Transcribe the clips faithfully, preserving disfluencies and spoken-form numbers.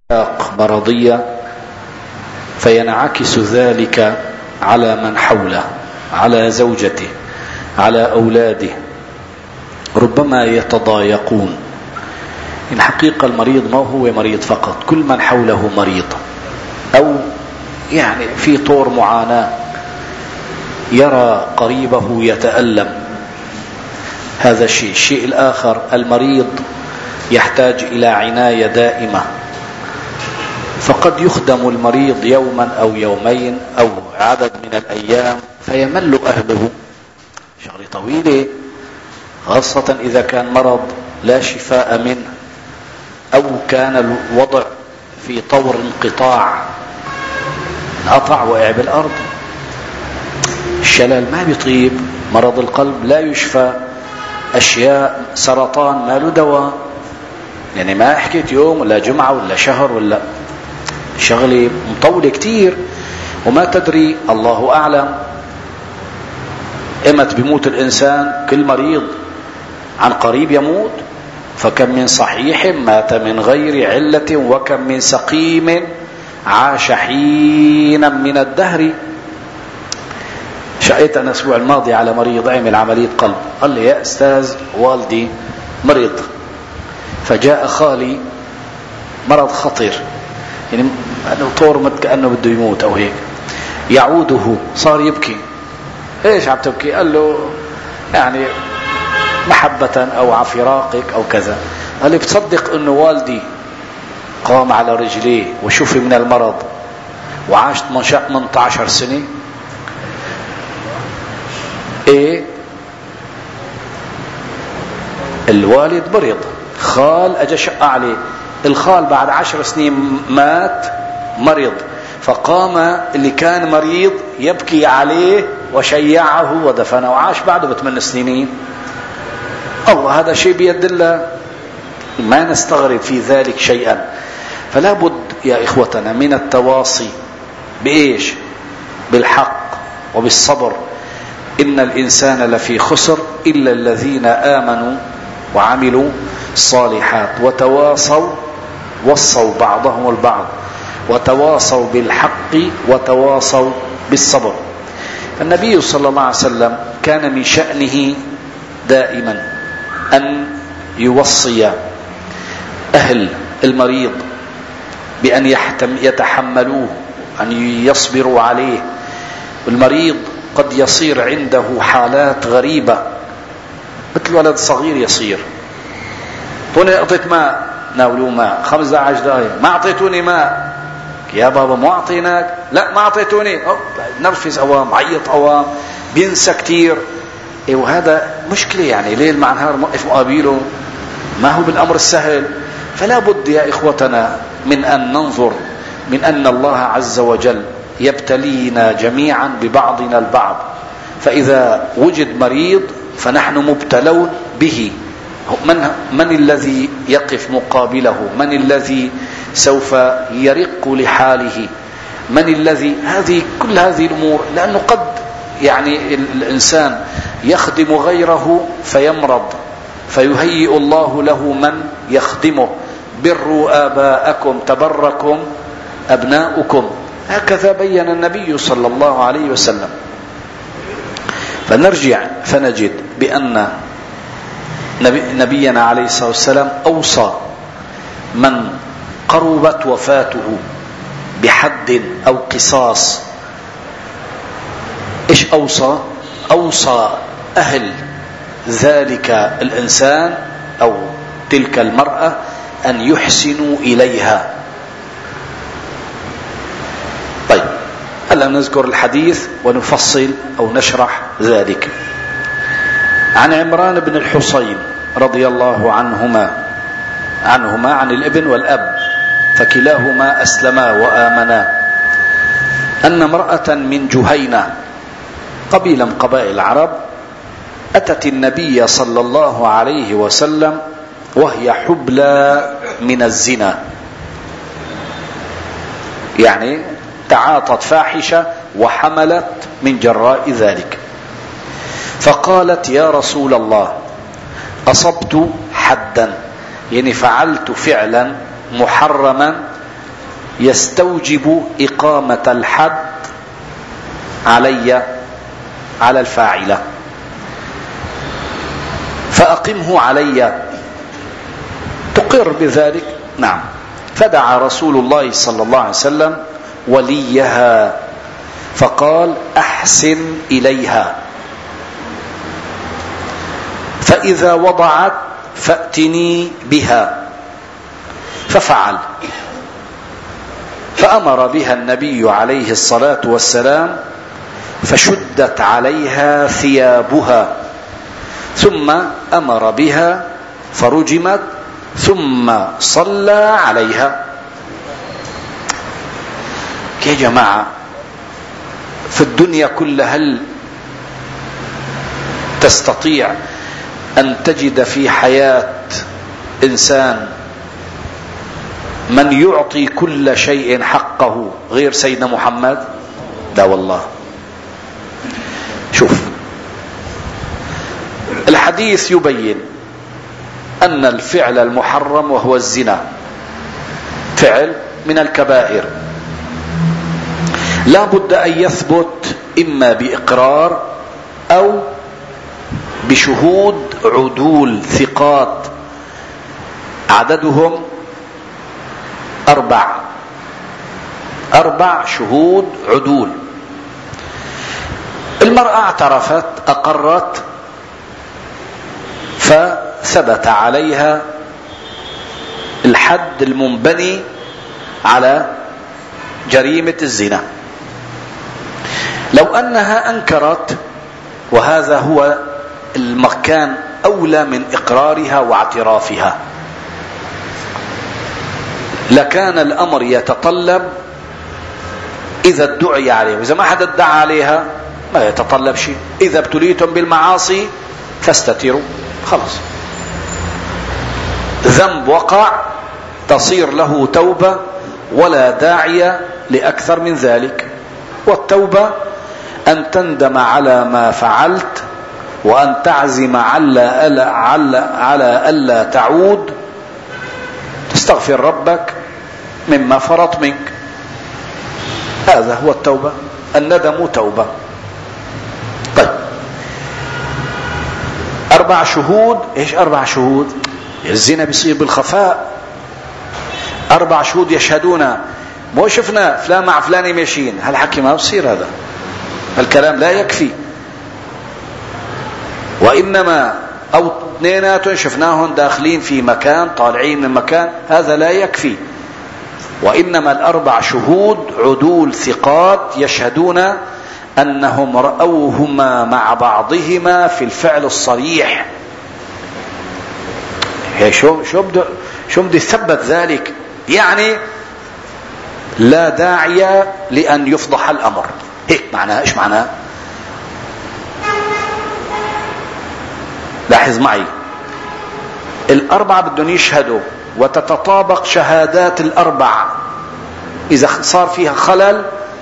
مرضية فينعكس ذلك على من حوله، على زوجته، على أولاده، ربما يتضايقون. الحقيقة المريض ما هو مريض فقط، كل من حوله مريض أو يعني في طور معاناة، يرى قريبه يتألم، هذا الشيء. الشيء الآخر، المريض يحتاج إلى عناية دائمة، فقد يخدم المريض يوما أو يومين أو عدد من الأيام فيمل أهله، شغلة طويلة، خاصة إذا كان مرض لا شفاء منه أو كان الوضع في طور انقطاع، انقطع وقع بالأرض. الشلل ما بيطيب، مرض القلب لا يشفى، أشياء سرطان ما له دواء، يعني ما حكيت يوم ولا جمعة ولا شهر ولا شغلة مطولة كتير، وما تدري، الله أعلم إمتى بيموت الإنسان. كل مريض عن قريب يموت، فكم من صحيح مات من غير علة وكم من سقيم عاش حينا من الدهر. شقيت أنا الأسبوع الماضي على مريض عمل عملية قلب، قال لي يا أستاذ والدي مريض، فجاء خالي مرض خطير، يعني طور كأنه بده يموت أو هيك، يعوده صار يبكي. ايش عم تبكي؟ قال له يعني محبة أو عفراقك أو كذا. قال لي بتصدق أنه والدي قام على رجليه وشفي من المرض وعاش ثمانية عشر سنة؟ ايه، الوالد مريض، خال اجى شق عليه، الخال بعد عشر سنين مات مريض، فقام اللي كان مريض يبكي عليه وشيعه ودفنه وعاش بعده بثمان سنين. الله، هذا شيء بيد الله، ما نستغرب في ذلك شيئا. فلا بد يا إخوتنا من التواصي بإيش؟ بالحق وبالصبر. إن الإنسان لفي خسر إلا الذين آمنوا وعملوا الصالحات وتواصوا، وصوا بعضهم البعض، وتواصوا بالحق وتواصوا بالصبر. النبي صلى الله عليه وسلم كان من شأنه دائما أن يوصي أهل المريض بأن يتحملوه، أن يصبروا عليه. المريض قد يصير عنده حالات غريبة، مثل ولد صغير يصير، توني أعطيت ماء، ناولوه ماء خمس عشر دقائق، ما أعطيتوني ماء، يا بابا ما أعطيناك، لا ما أعطيتوني، نرفز أوام، عيط أوام، بينسى كتير. إيه، وهذا مشكلة، يعني ليل مع نهار موقف مقابله، ما هو بالأمر السهل. فلا بد يا إخوتنا من أن ننظر من أن الله عز وجل يبتلينا جميعا ببعضنا البعض، فإذا وجد مريض فنحن مبتلون به. من, من الذي يقف مقابله؟ من الذي سوف يرق لحاله؟ من الذي هذه كل هذه الأمور، لأنه قد يعني الإنسان يخدم غيره فيمرض، فيهيئ الله له من يخدمه. بروا آباءكم تبركم أبناؤكم، هكذا بين النبي صلى الله عليه وسلم. فنرجع فنجد بأن نبينا عليه الصلاة والسلام أوصى من قربت وفاته بحد أو قصاص. إيش أوصى؟ أوصى أهل ذلك الإنسان أو تلك المرأة أن يحسنوا إليها. طيب، هلا نذكر الحديث ونفصل أو نشرح ذلك. عن عمران بن الحصين رضي الله عنهما عنهما عن الابن والأب، فكلاهما أسلما وآمنا، أن امرأة من جهينة، قبيلة من قبائل العرب، أتت النبي صلى الله عليه وسلم وهي حبلى من الزنا، يعني تعاطت فاحشة وحملت من جراء ذلك. فقالت يا رسول الله أصبت حدا، يعني فعلت فعلا محرما يستوجب إقامة الحد علي على الفاعلة، فأقمه علي. تقر بذلك؟ نعم. فدعا رسول الله صلى الله عليه وسلم وليها فقال أحسن إليها، فإذا وضعت فأتني بها. ففعل، فأمر بها النبي عليه الصلاة والسلام، فشدت عليها ثيابها، ثم أمر بها فرجمت، ثم صلى عليها. يا جماعة، في الدنيا كلها هل تستطيع أن تجد في حياة إنسان من يعطي كل شيء حقه غير سيدنا محمد؟ لا والله. شوف، الحديث يبين أن الفعل المحرم وهو الزنا فعل من الكبائر، لا بد أن يثبت إما بإقرار أو بشهود عدول ثقات عددهم أربع أربع شهود عدول. المرأة اعترفت، أقرت، فثبت عليها الحد المنبني على جريمة الزنا. لو أنها أنكرت، وهذا هو المكان أولى من إقرارها واعترافها، لكان الأمر يتطلب إذا ادعي عليه، وإذا ما حد ادعى عليها ما يتطلب شيء. إذا ابتليتم بالمعاصي فاستتروا، خلاص، ذنب وقع تصير له توبة، ولا داعي لأكثر من ذلك. والتوبة أن تندم على ما فعلت، وأن تعزم على ألا على على ألا تعود، تستغفر ربك مما فرط منك. هذا هو التوبة، الندم توبة. طيب، أربع شهود. إيش أربع شهود؟ الزنا بيصير بالخفاء. أربع شهود يشهدون، مو شفنا فلان مع فلان ماشيين، هالحكي ما بصير، هذا الكلام لا يكفي. وإنما أو اثنيناتهم شفناهم داخلين في مكان، طالعين من مكان، هذا لا يكفي. وإنما الأربع شهود عدول ثقات يشهدون أنهم رأوهما مع بعضهما في الفعل الصريح. شو شو بده شو بده يثبت ذلك؟ يعني لا داعي لأن يفضح الأمر. هيك معناه. إيش معناه؟ لاحظ معي، الأربعة بدهم يشهدوا، وتتطابق شهادات الأربع. إذا صار فيها خلل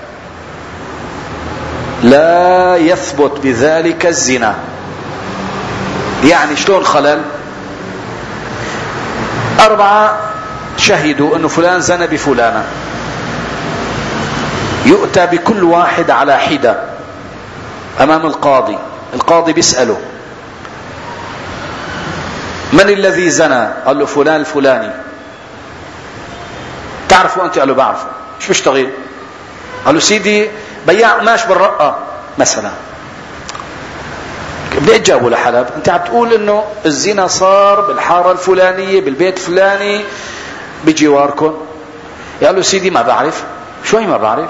لا يثبت بذلك الزنا. يعني شلون خلل؟ أربعة شهدوا أنه فلان زنى بفلانة، يؤتى بكل واحد على حدة أمام القاضي. القاضي بيسأله من الذي زنى؟ قال له فلان الفلاني. تعرفوا أنت؟ قال له بعرفه. شو بيشتغل؟ قال له سيدي بياع قماش بالرقة مثلا. بدي تجاوبوا لحلب، انت عم تقول انه الزنا صار بالحارة الفلانية بالبيت الفلاني بجواركم. قال له سيدي ما بعرف. شو هي ما بعرف؟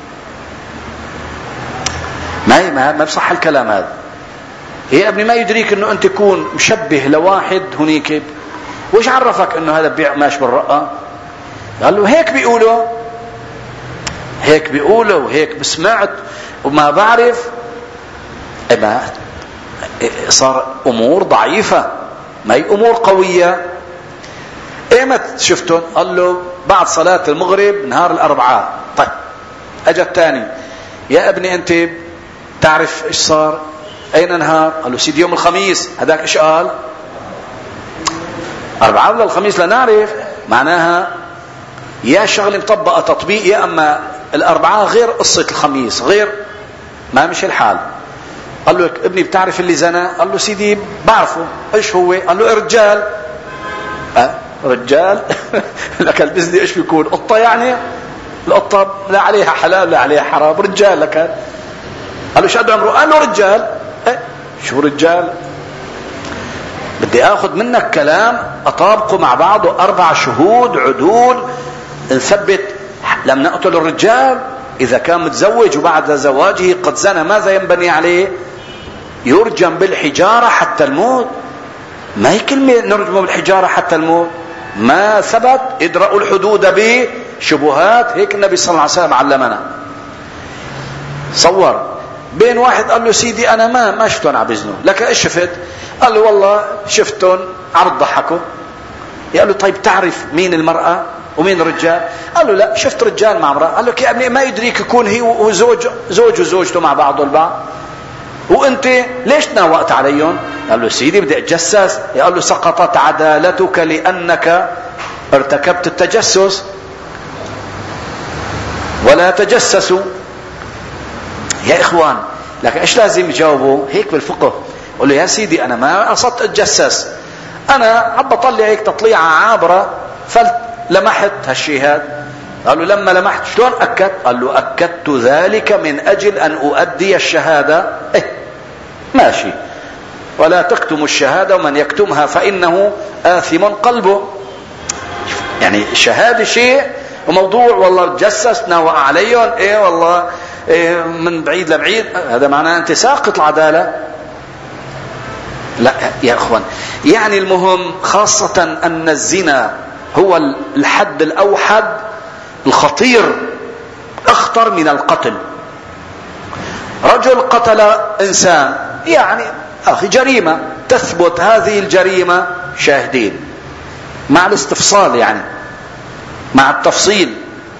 ما ما ما بصح الكلام هذا. يا ابني ما يدريك انه انت تكون مشبه لواحد هنيك، وش عرفك انه هذا بيع قماش بالرقة؟ قال له هيك بيقولوا، هيك بيقولوا وهيك بسمعت وما بعرف. ما صار امور ضعيفة، ما هي امور قوية. ايمت شفتون؟ قال له بعد صلاة المغرب نهار الاربعاء. طيب، اجى الثاني، يا ابني انت تعرف ايش صار؟ اين نهار؟ قال له سيدي يوم الخميس. هذاك ايش قال؟ اربعاء ولا الخميس؟ لا نعرف. معناها يا شغله مطبقه تطبيق، يا اما الاربعاء غير قصه الخميس غير، ما مش الحال. قال له ابني بتعرف اللي زنى؟ قال له سيدي بعرفه. ايش هو؟ قال له رجال. أه رجال لك البزني ايش بيكون؟ قطه يعني؟ القطه لا عليها حلال لا عليها حرام، رجال لك. قال له شو قد عمره؟ قال له رجال. أه شو رجال؟ بدي اخذ منك كلام اطابقه مع بعضه، اربع شهود عدول نثبت. لم نقتل الرجال اذا كان متزوج وبعد زواجه قد زنى ماذا ينبني عليه؟ يرجم بالحجارة حتى الموت. ما هي كلمة نرجم بالحجارة حتى الموت، ما ثبت. ادرأوا الحدود بشبهات، هيك النبي صلى الله عليه وسلم علمنا. صور بين واحد قال له سيدي انا ما ما شفتهم عم بيزنوا، لك ايش شفت؟ قال له والله شفتهم عم يضحكوا. قال له طيب تعرف مين المرأة ومين الرجال؟ قال له لا شفت رجال مع امرأة. قال له يا ابني ما يدريك يكون هي وزوج زوج وزوجته مع بعض البعض، وانت ليش تناوأت عليهم؟ قال له سيدي بدي اتجسس. قال له سقطت عدالتك لانك ارتكبت التجسس، ولا تجسسوا. يا اخوان لكن ايش لازم يجاوبوا هيك بالفقه؟ قل له يا سيدي انا ما قصدت اتجسس، انا عم بطلع هيك تطليعه عابره فلمحت هالشيء هذا. قال له لما لمحت شلون اكدت؟ قال له اكدت ذلك من اجل ان اؤدي الشهاده. إيه ماشي، ولا تكتموا الشهاده ومن يكتمها فانه آثم قلبه. يعني الشهاده شيء وموضوع والله تجسسنا وعليهم ايه والله إيه من بعيد لبعيد، هذا معناه انت ساقط العداله. لا يا اخوان، يعني المهم خاصه ان الزنا هو الحد الاوحد الخطير، اخطر من القتل. رجل قتل انسان يعني اخي جريمه، تثبت هذه الجريمه شاهدين مع الاستفصال، يعني مع التفصيل،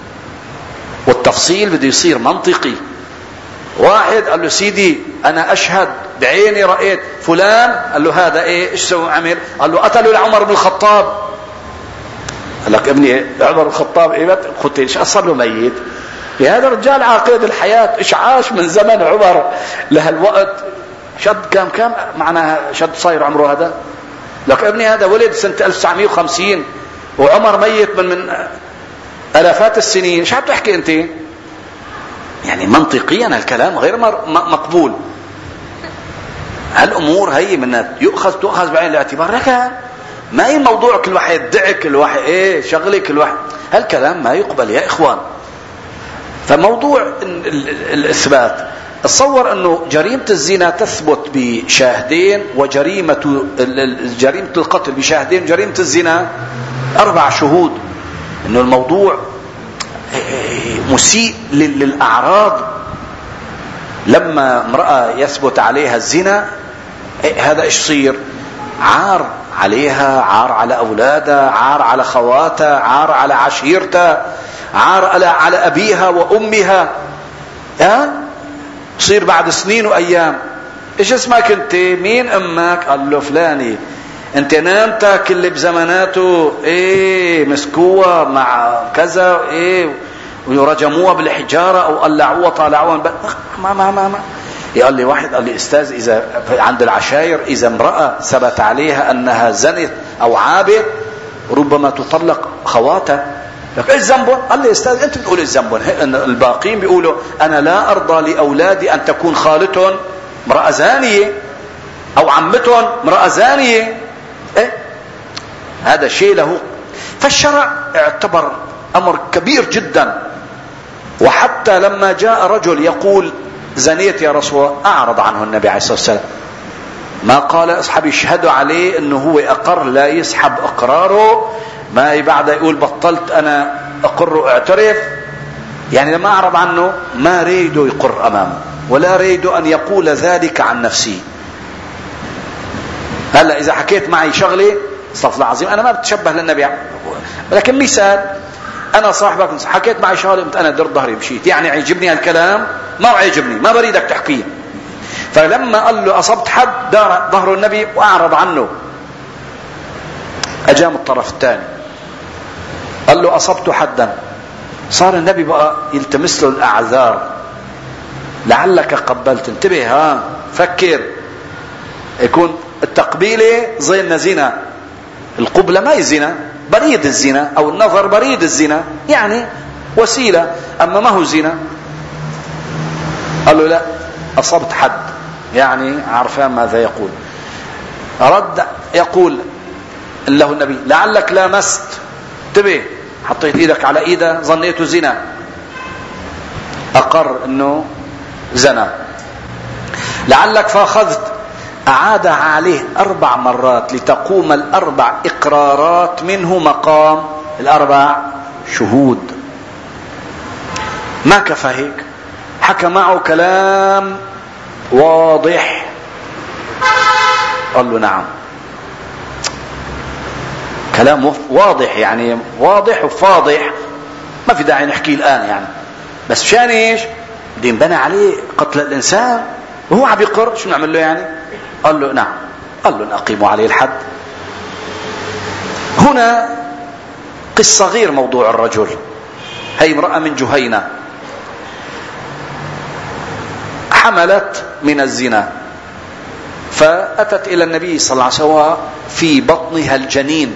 والتفصيل بده يصير منطقي. واحد قال له سيدي انا اشهد بعيني رايت فلان. قال له هذا ايه ايش سوى عمل؟ قال له قتلوا لعمر بن الخطاب. قال لك ابني عمر بن الخطاب ايه قتل؟ ايش صار له ميت؟ يا هذا رجال عقيد الحياه، ايش عاش من زمن عمر لهالوقت؟ شد كم كم معناها شد صاير عمره هذا؟ لك ابني هذا ولد سنه ألف وتسعمئة وخمسين وعمر ميت من من الافات السنين، ايش عم تحكي انت؟ يعني منطقيا الكلام غير مقبول. هالامور هي من يؤخذ تؤخذ بعين الاعتبار، لكن ما هي الموضوع كل واحد دعك كل واحد ايه شغله كل واحد، هالكلام ما يقبل يا اخوان. فموضوع الاثبات، اتصور انه جريمه الزنا تثبت بشاهدين، وجريمه جريمه القتل بشاهدين، جريمه الزنا اربع شهود. انه الموضوع مسيء للاعراض. لما امراه يثبت عليها الزنا هذا ايش يصير؟ عار عليها، عار على اولادها، عار على خواتها، عار على عشيرتها، عار على على ابيها وامها. ها تصير بعد سنين وايام ايش اسمك انت؟ مين امك؟ قال له فلاني. انت نامتك اللي بزماناته ايه مسكوها مع كذا ايه ورجموها بالحجاره او قلعوها طالعوها ما ما ما ما قال لي واحد، قال لي استاذ اذا عند العشاير اذا امراه ثبت عليها انها زنت او عابت ربما تطلق خواتها. لك ايش ذنبهم؟ قال لي استاذ انت بتقول ايش ذنبهم؟ الباقين بيقولوا انا لا ارضى لاولادي ان تكون خالتهم امراه زانيه او عمتهم امراه زانيه. إيه؟ هذا شيء له. فالشرع اعتبر امر كبير جدا. وحتى لما جاء رجل يقول زنيت يا رسول الله اعرض عنه النبي عليه الصلاه والسلام، ما قال اصحابي يشهدوا عليه انه هو اقر، لا يسحب اقراره، ما بعد يقول بطلت انا اقر واعترف. يعني لما اعرض عنه ما ريده يقر امامه ولا ريده ان يقول ذلك عن نفسه. هلا اذا حكيت معي شغله استغفر الله العظيم انا ما بتشبه للنبي، ولكن مثال انا صاحبك حكيت معي شغله انا درت ظهري مشيت، يعني عجبني هالكلام ما عجبني ما بريدك تحكيه. فلما قال له اصبت حد دار ظهر النبي واعرض عنه، اجام الطرف الثاني قال له أصبت حدا. صار النبي بقى يلتمس له الأعذار، لعلك قبلت، انتبه ها فكر، يكون التقبيلة زي زنا، القبلة ما هي زنا، بريد الزنا، أو النظر بريد الزنا، يعني وسيلة، أما ما هو زنا. قال له لا أصبت حد، يعني عرفان ماذا يقول. رد يقول له النبي لعلك لامست، انتبه، حطيت ايدك على ايده ظنيته زنا، اقر انه زنا. لعلك فاخذت، اعاد عليه اربع مرات لتقوم الاربع اقرارات منه مقام الاربع شهود. ما كفى هيك، حكى معه كلام واضح. قال له نعم، كلام واضح، يعني واضح وفاضح، ما في داعي نحكي الآن يعني، بس مشان ايش؟ بده ينبنى عليه قتل الإنسان وهو عم يقر، شو نعمل له يعني؟ قال له نعم. قال له نقيم عليه الحد. هنا قصة غير موضوع الرجل. هي امرأة من جهينة حملت من الزنا، فأتت إلى النبي صلى الله عليه وسلم في بطنها الجنين،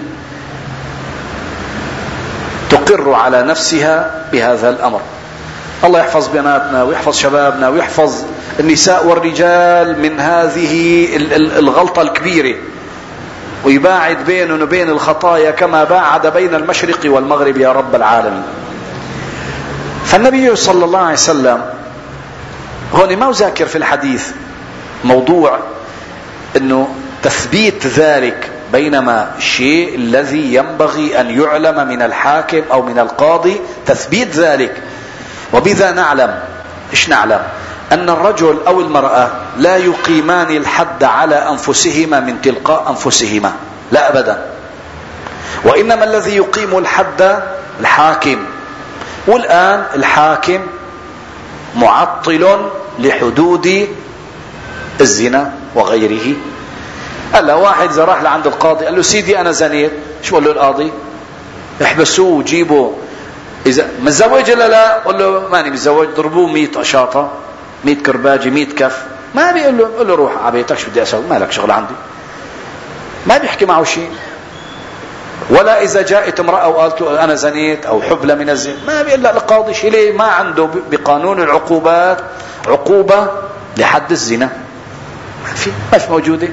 تقر على نفسها بهذا الأمر. الله يحفظ بناتنا ويحفظ شبابنا ويحفظ النساء والرجال من هذه الغلطة الكبيرة، ويباعد بيننا وبين الخطايا كما باعد بين المشرق والمغرب يا رب العالمين. فالنبي صلى الله عليه وسلم هون ما ذاكر في الحديث موضوع انه تثبيت ذلك، بينما الشيء الذي ينبغي ان يعلم من الحاكم او من القاضي تثبيت ذلك. وبذا نعلم، ايش نعلم؟ ان الرجل او المرأة لا يقيمان الحد على انفسهما من تلقاء انفسهما، لا ابدا، وانما الذي يقيم الحد الحاكم. والان الحاكم معطل لحدود الزنا وغيره. هلا واحد اذا راح لعند القاضي قال له سيدي انا زنيت، شو قال له القاضي؟ احبسوه وجيبوا، اذا متزوج ولا لا؟ قال له ماني متزوج، ضربوه مئة اشاطه، مئة كرباجه، مئة كف. ما بيقول له، قال له روح على بيتك، شو بدي اسوي؟ ما لك شغل عندي. ما بيحكي معه شيء. ولا اذا جاءت امراه وقالت له انا زنيت او حبلى من الزنا، ما بيقول لا القاضي شيء. ليه؟ ما عنده بقانون العقوبات عقوبه لحد الزنا، ما في، مش موجوده.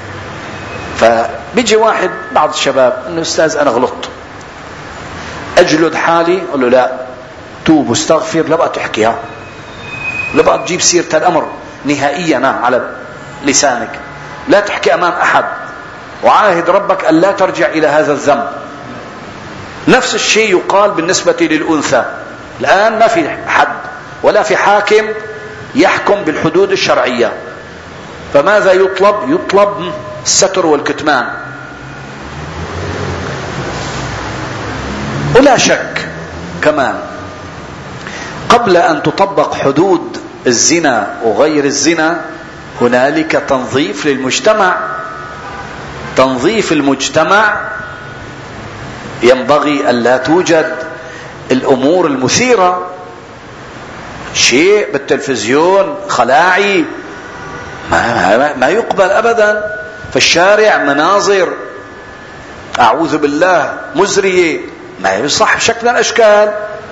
فبيجي واحد بعض الشباب انه استاذ انا غلطت، اجلد حالي. قال له لا، توب واستغفر، لا بقى تحكيها، لا بقى تجيب سيره الامر نهائيا على لسانك، لا تحكي امام احد، وعاهد ربك أن لا ترجع إلى هذا الذنب. نفس الشيء يقال بالنسبة للأنثى. الآن ما في حد ولا في حاكم يحكم بالحدود الشرعية، فماذا يطلب؟ يطلب الستر والكتمان. ولا شك كمان قبل أن تطبق حدود الزنا وغير الزنا هنالك تنظيف للمجتمع. تنظيف المجتمع ينبغي ألا توجد الأمور المثيرة، شيء بالتلفزيون خلاعي ما, ما يقبل أبدا، في الشارع مناظر أعوذ بالله مزرية، ما يصح بشكل من الأشكال.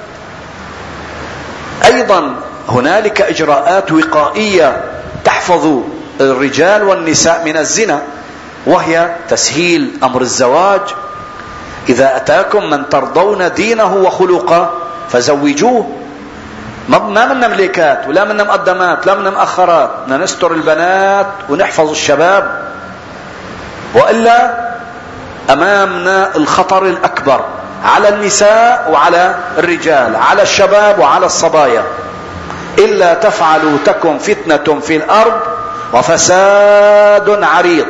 أيضا هنالك إجراءات وقائية تحفظ الرجال والنساء من الزنا، وهي تسهيل أمر الزواج. إذا أتاكم من ترضون دينه وخلقه فزوجوه. ما من مملكات ولا من مقدمات لا من مؤخرات، بدنا نستر البنات ونحفظ الشباب، وإلا أمامنا الخطر الأكبر على النساء وعلى الرجال، على الشباب وعلى الصبايا. إلا تفعلوا تكن فتنة في الأرض وفساد عريض.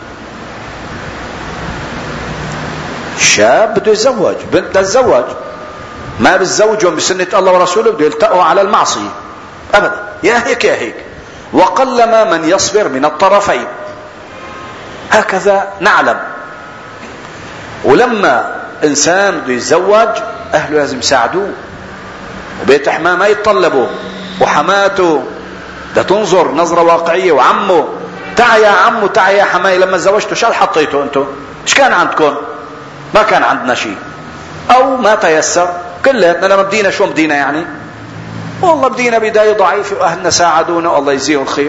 الشاب بده يتزوج، بنت بدها تتزوج، ما بتزوجهم بسنة الله ورسوله، بده يلتقوا على المعصية أبدا، يا هيك يا هيك. وقلما من يصبر من الطرفين، هكذا نعلم. ولما إنسان بده يتزوج أهله لازم يساعدوه، وبيت حماه ما يتطلبوا، وحماته ده تنظر نظرة واقعية، وعمه تعا يا عمو تعا يا حماي لما تزوجتوا شو حطيتوا انتوا؟ ايش كان عندكم؟ ما كان عندنا شيء او ما تيسر. كلياتنا لما بدينا شو بدينا يعني؟ والله بدينا بداية ضعيفة واهلنا ساعدونا والله يجزيهم الخير.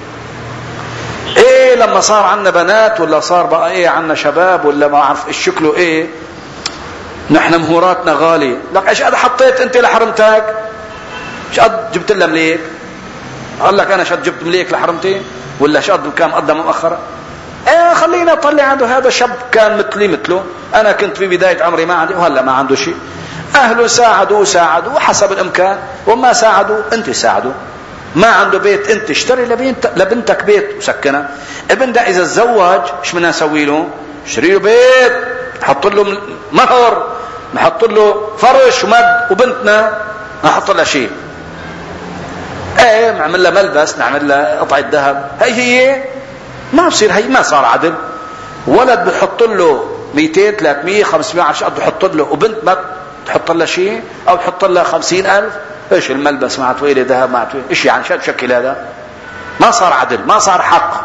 ايه لما صار عنا بنات ولا صار بقى ايه عنا شباب ولا ما اعرف ايش شكله ايه، نحن مهوراتنا غالية. لك ايش قد حطيت انت لحرمتك؟ ايش قد جبت لها مليك؟ قال لك انا شد جبت مليك لحرمتي ولا شد كان مقدم مؤخرة؟ ايه خلينا اطلع عنده هذا شاب كان مثلي مثله، انا كنت في بداية عمري ما عندي وهلا ما عنده شيء. اهله ساعدوه ساعدوه حسب الامكان، وما ساعدوا انت ساعدوا. ما عنده بيت انت اشتري لبنت لبنتك بيت وسكنها. ابن ده اذا تزوج ايش بدنا نسوي له؟ اشتري له بيت، نحط له مهر، نحط له فرش ومد، وبنتنا ما نحط لها شيء. ايه نعمل لها ملبس، نعمل لها قطعة ذهب. هي هي ما بصير، هي ما صار عدل. ولد بحط له مئتين ثلاثمئة خمسمئة عشان قد بحط له، وبنت ما تحط لها شيء او تحط لها خمسين ألف. ايش الملبس مع تويله ذهب مع تويله ايش يعني؟ شو بشكل هذا؟ ما صار عدل، ما صار حق.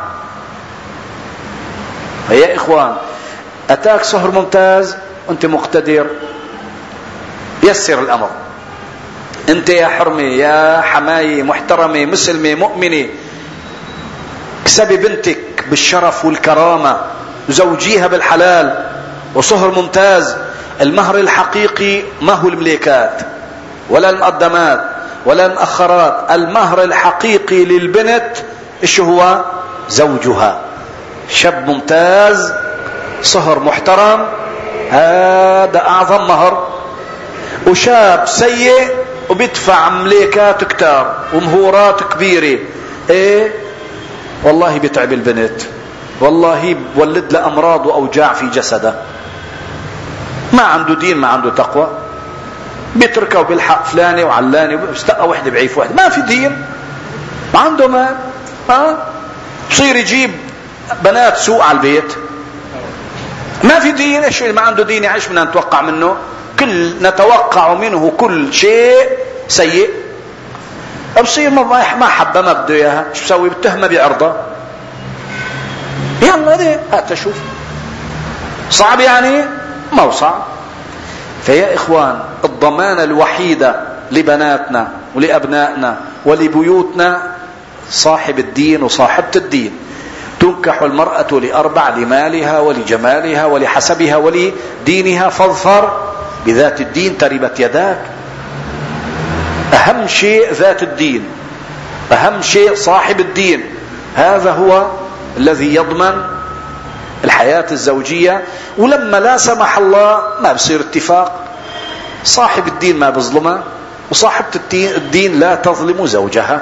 فيا اخوان اتاك صهر ممتاز وانت مقتدر، يسر الامر. انت يا حرمي يا حماية محترمة مسلمة مؤمنة، اكسبي بنتك بالشرف والكرامة وزوجيها بالحلال وصهر ممتاز. المهر الحقيقي ما هو المليكات ولا المقدمات ولا المؤخرات. المهر الحقيقي للبنت ايش هو؟ زوجها. شاب ممتاز صهر محترم هذا اعظم مهر. وشاب سيء وبيدفع مليكات كتار ومهورات كبيرة، ايه والله بيتعب البنت، والله بولد له امراض واوجاع في جسده. ما عنده دين ما عنده تقوى، بيتركه بالحق فلاني وعلاني وبستقى وحده بعيف وحده. ما في دين، ما عنده مال، ها بصير يجيب بنات سوء على البيت. ما في دين. ايش ما عنده دين ايش بدنا نتوقع منه؟ كل نتوقع منه كل شيء سيء. بصير ما حبه ما بده اياها، ايش بسوي؟ بتهمه بعرضه. يلا هذه هات شوف. صعب يعني؟ ما هو صعب. فيا اخوان الضمانه الوحيده لبناتنا ولابنائنا ولبيوتنا صاحب الدين وصاحبه الدين. تنكح المرأة لأربع: لمالها ولجمالها ولحسبها ولدينها فاظفر بذات الدين تربت يداك. أهم شيء ذات الدين، أهم شيء صاحب الدين. هذا هو الذي يضمن الحياة الزوجية. ولما لا سمح الله ما بصير اتفاق، صاحب الدين ما بظلمها وصاحبة الدين لا تظلم زوجها.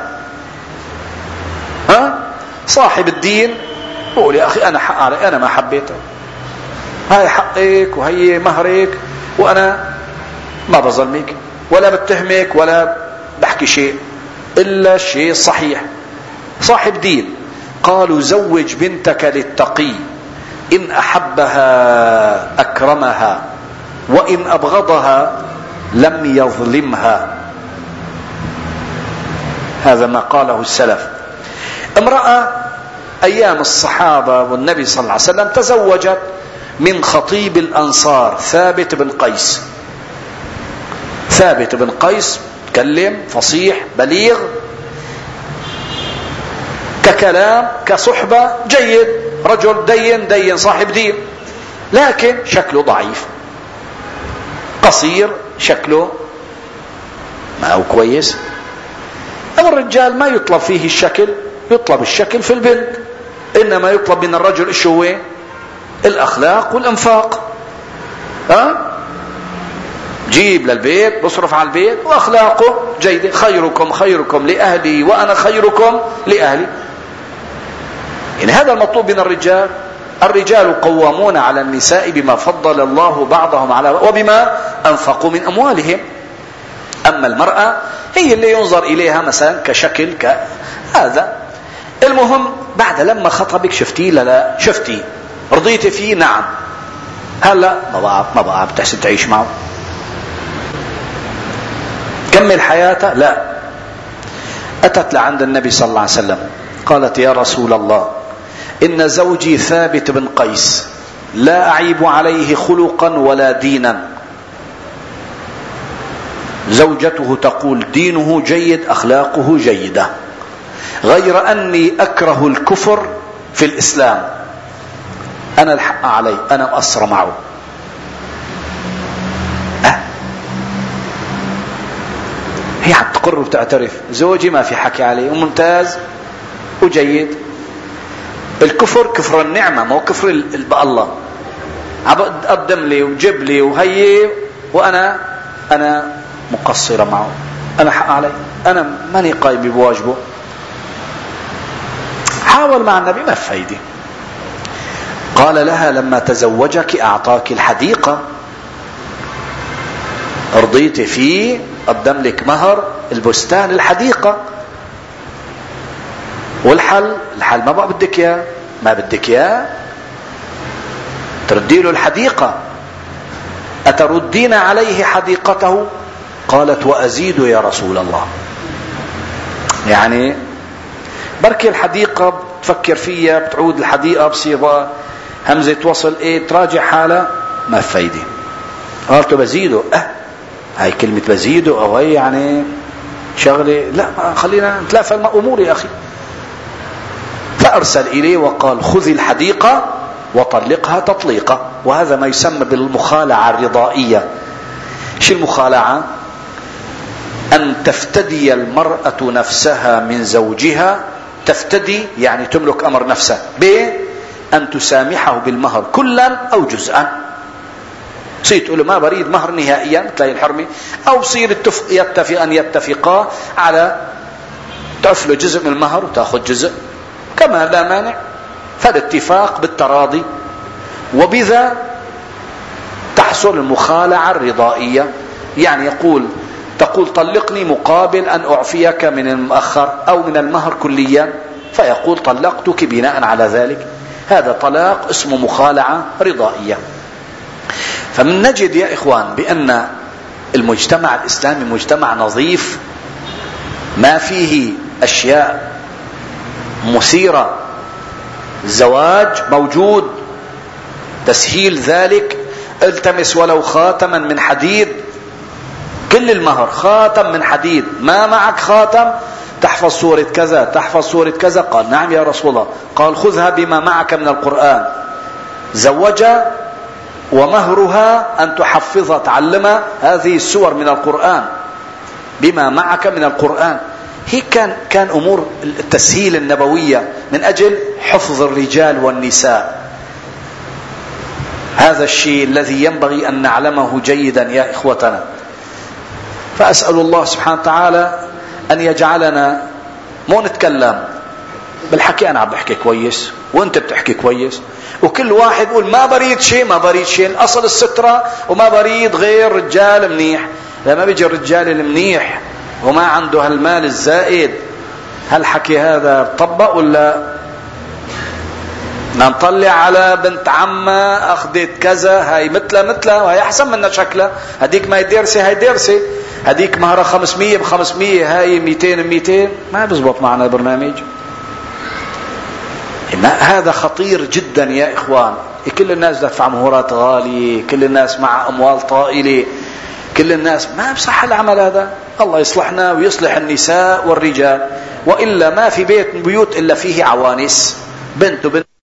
ها صاحب الدين قول يا أخي أنا حق علي، أنا ما حبيته، هاي حقك وهي مهرك وأنا ما بظلمك ولا بتهمك ولا بحكي شيء إلا الشيء الصحيح. صاحب دين. قالوا زوج بنتك للتقي إن أحبها أكرمها وإن أبغضها لم يظلمها. هذا ما قاله السلف. امرأة أيام الصحابة والنبي صلى الله عليه وسلم تزوجت من خطيب الأنصار ثابت بن قيس. ثابت بن قيس تكلم فصيح بليغ، ككلام كصحبة جيد، رجل دين دين صاحب دين، لكن شكله ضعيف، قصير، شكله ما هو كويس. الرجال ما يطلب فيه الشكل، يطلب الشكل في البنت، إنما يطلب من الرجل إيش هو؟ الأخلاق والإنفاق. ها جيب للبيت، بصرف على البيت وأخلاقه جيدة. خيركم خيركم لأهلي وأنا خيركم لأهلي. يعني هذا المطلوب من الرجال. الرجال قوامون على النساء بما فضل الله بعضهم على وبما أنفقوا من أموالهم. أما المرأة هي اللي ينظر إليها مثلا كشكل كهذا. المهم بعد لما خطبك شفتي لا لا شفتي رضيتي فيه نعم، هلا ما بقى ما بقى بتحسن تعيش معه. كمل حياتها؟ لا. أتت لعند النبي صلى الله عليه وسلم قالت يا رسول الله إن زوجي ثابت بن قيس لا أعيب عليه خلقا ولا دينا. زوجته تقول دينه جيد أخلاقه جيدة، غير أني أكره الكفر في الإسلام. أنا الحق علي، أنا مقصر معه. أه؟ هي هتقر وتعترف زوجي ما في حكي عليه وممتاز وجيد. الكفر كفر النعمة، مو كفر الله. قدم لي وجب لي وهي وأنا أنا مقصرة معه، أنا حق علي، أنا ماني قايم بواجبه. حاول مع النبي ما فايدة. قال لها لما تزوجك أعطاك الحديقة، رضيت فيه، قدم لك مهر البستان الحديقة. والحل الحل ما بقى بدك اياه، ما بدك اياه تردي له الحديقة. أتردين عليه حديقته؟ قالت وأزيد يا رسول الله. يعني بركي الحديقة بتفكر فيها، بتعود الحديقة بصيغة همزة وصل ايه، تراجع حالة، ما فايدة. قالت بزيده. اه هاي كلمة بزيده او هي يعني شغلة، لا خلينا نتلافى الأمور يا أخي. فأرسل إليه وقال خذي الحديقة وطلقها تطليقة. وهذا ما يسمى بالمخالعة الرضائية. شو المخالعة؟ أن تفتدي المرأة نفسها من زوجها. تفتدي يعني تملك أمر نفسها بأن تسامحه بالمهر كلا أو جزءا. صير تقول له ما بريد مهر نهائيا تلاقي الحرمة، أو صير يتفق أن يتفقا على تعفله جزء من المهر وتأخذ جزء، كما لا مانع. فالاتفاق بالتراضي، وبذا تحصل المخالعة الرضائية. يعني يقول تقول طلقني مقابل أن أعفيك من المؤخر أو من المهر كليا، فيقول طلقتك بناء على ذلك. هذا طلاق اسمه مخالعة رضائية. فمن نجد يا إخوان بأن المجتمع الإسلامي مجتمع نظيف، ما فيه أشياء مثيرة. الزواج موجود، تسهيل ذلك، التمس ولو خاتما من حديد، كل المهر خاتم من حديد. ما معك خاتم تحفظ سورة كذا، تحفظ سورة كذا. قال نعم يا رسول الله. قال خذها بما معك من القرآن. زوج ومهرها أن تحفظها تعلمها هذه السور من القرآن بما معك من القرآن. هي كان كان أمور التسهيل النبوية من أجل حفظ الرجال والنساء. هذا الشيء الذي ينبغي أن نعلمه جيدا يا إخوتنا. فأسأل الله سبحانه وتعالى أن يجعلنا مو نتكلم بالحكي، أنا عم بحكي كويس وأنت بتحكي كويس، وكل واحد يقول ما بريد شيء ما بريد شيء، الأصل السترة وما بريد غير رجال منيح. لما بيجي الرجال المنيح وما عنده هالمال الزائد، هالحكي هذا طبق ولا نطلع على بنت عمة أخذت كذا، هاي مثلها مثلها وهي أحسن منها شكلها، هديك ما يدرسي هاي درسي، هديك مهرة خمسمية بخمسمية هاي ميتين بميتين، ما بزبط معنا البرنامج. هذا خطير جدا يا إخوان. كل الناس دفع مهورات غالية، كل الناس مع أموال طائلة، كل الناس، ما بصح العمل هذا. الله يصلحنا ويصلح النساء والرجال، وإلا ما في بيت من بيوت إلا فيه عوانس، بنت وبنت